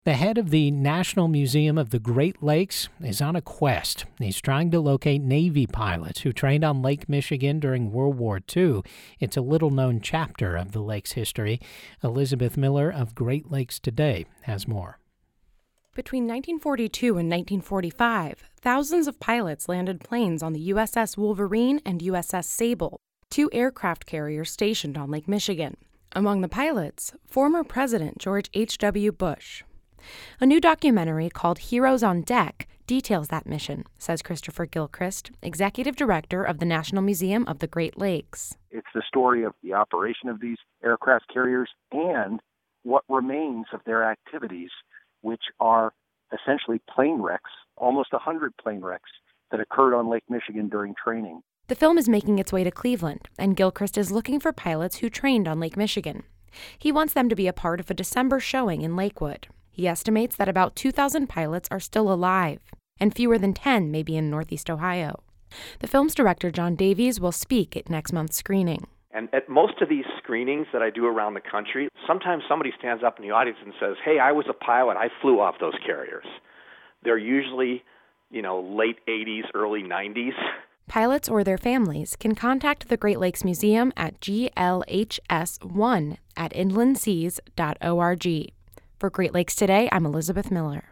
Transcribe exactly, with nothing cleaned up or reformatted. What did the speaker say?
The head of the National Museum of the Great Lakes is on a quest. He's trying to locate Navy pilots who trained on Lake Michigan during World War Two. It's a little-known chapter of the lake's history. Elizabeth Miller of Great Lakes Today has more. Between nineteen forty-two and nineteen forty-five, thousands of pilots landed planes on the U S S Wolverine and U S S Sable, two aircraft carriers stationed on Lake Michigan. Among the pilots, former President George H W. Bush. A new documentary called Heroes on Deck details that mission, says Christopher Gilchrist, executive director of the National Museum of the Great Lakes. It's the story of the operation of these aircraft carriers and what remains of their activities, which are essentially plane wrecks, almost one hundred plane wrecks that occurred on Lake Michigan during training. The film is making its way to Cleveland, and Gilchrist is looking for pilots who trained on Lake Michigan. He wants them to be a part of a December showing in Lakewood. He estimates that about two thousand pilots are still alive, and fewer than ten may be in Northeast Ohio. The film's director, John Davies, will speak at next month's screening. And at most of these screenings that I do around the country, sometimes somebody stands up in the audience and says, hey, I was a pilot, I flew off those carriers. They're usually, you know, late eighties, early nineties. Pilots or their families can contact the Great Lakes Museum at G L H S one at inland seas dot org. For Great Lakes Today, I'm Elizabeth Miller.